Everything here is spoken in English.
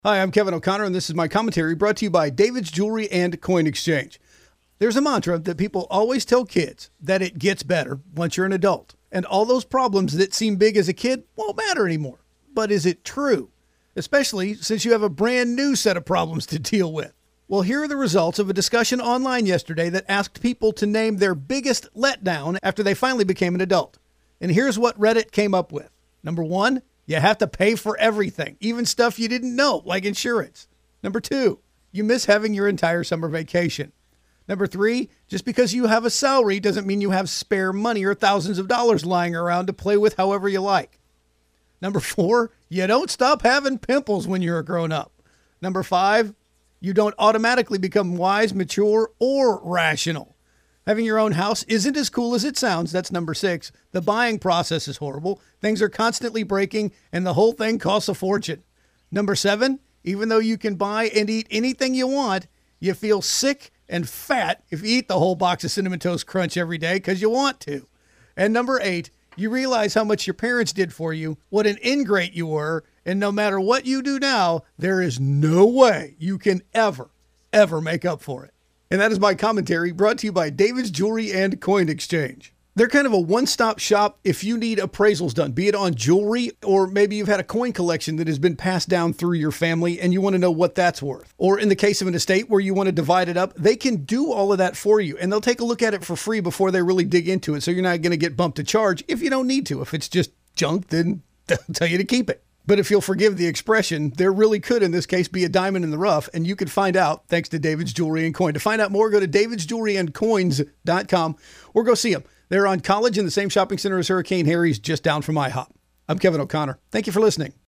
Hi, I'm Kevin O'Connor, and this is my commentary brought to you by David's Jewelry and Coin Exchange. There's a mantra that people always tell kids, that it gets better once you're an adult, and all those problems that seem big as a kid won't matter anymore. But is it true? Especially since you have a brand new set of problems to deal with. Well, here are the results of a discussion online yesterday that asked people to name their biggest letdown after they finally became an adult. And here's what Reddit came up with. Number 1, you have to pay for everything, even stuff you didn't know, like insurance. Number 2, you miss having your entire summer vacation. Number 3, just because you have a salary doesn't mean you have spare money or thousands of dollars lying around to play with however you like. Number 4, you don't stop having pimples when you're a grown-up. Number 5, you don't automatically become wise, mature, or rational. Having your own house isn't as cool as it sounds. That's number 6. The buying process is horrible. Things are constantly breaking, and the whole thing costs a fortune. Number 7, even though you can buy and eat anything you want, you feel sick and fat if you eat the whole box of Cinnamon Toast Crunch every day because you want to. And number 8, you realize how much your parents did for you, what an ingrate you were, and no matter what you do now, there is no way you can ever make up for it. And that is my commentary brought to you by David's Jewelry and Coin Exchange. They're kind of a one-stop shop if you need appraisals done, be it on jewelry, or maybe you've had a coin collection that has been passed down through your family and you want to know what that's worth. Or in the case of an estate where you want to divide it up, they can do all of that for you, and they'll take a look at it for free before they really dig into it, so you're not going to get bumped to charge if you don't need to. If it's just junk, then they'll tell you to keep it. But if you'll forgive the expression, there really could, in this case, be a diamond in the rough, and you could find out thanks to David's Jewelry and Coin. To find out more, go to davidsjewelryandcoins.com or go see them. They're on College in the same shopping center as Hurricane Harry's, just down from IHOP. I'm Kevin O'Connor. Thank you for listening.